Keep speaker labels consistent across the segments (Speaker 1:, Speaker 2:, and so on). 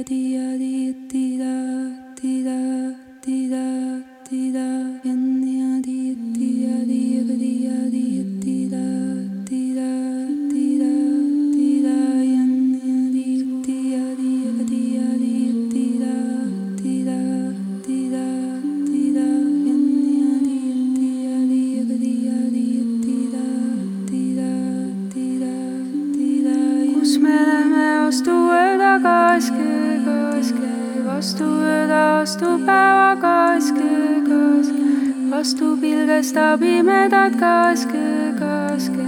Speaker 1: Vastu ööda, vastu päevaga vastu pilgesta pimedat kaske.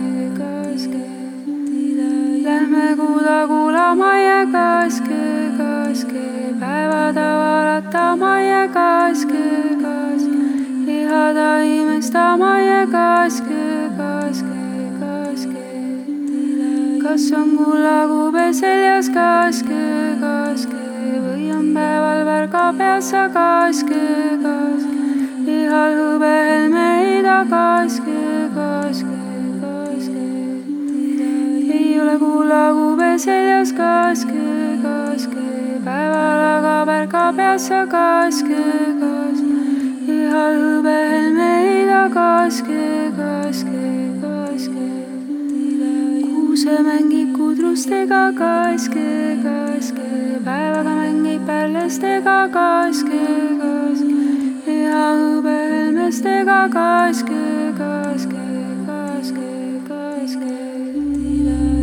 Speaker 1: Lähme kuulama ja kaske, päevada valatama ja kaske, ihada imestama ja kaske. Kas on kullakube seljas kaske, või on päeval värga peas sa kaske, ihal hõbe helme heida kaske. Ei ole kullakube seljas kaske, päeval aga värga peas sa kaske, ihal hõbe helme heida kaske. Kuuse mängib kudrustega kaske, päevaga mängib pärlestega kaske, ja hõbe helmestega kaske.